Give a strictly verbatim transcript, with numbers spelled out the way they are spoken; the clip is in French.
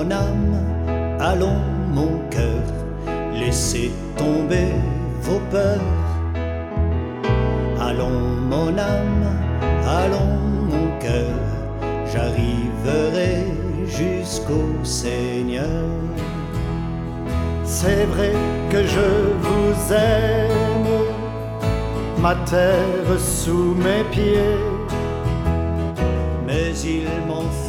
mon âme, allons mon cœur, laissez tomber vos peurs. Allons mon âme, allons mon cœur, j'arriverai jusqu'au Seigneur. C'est vrai que je vous aime, ma terre sous mes pieds, mais il m'en faut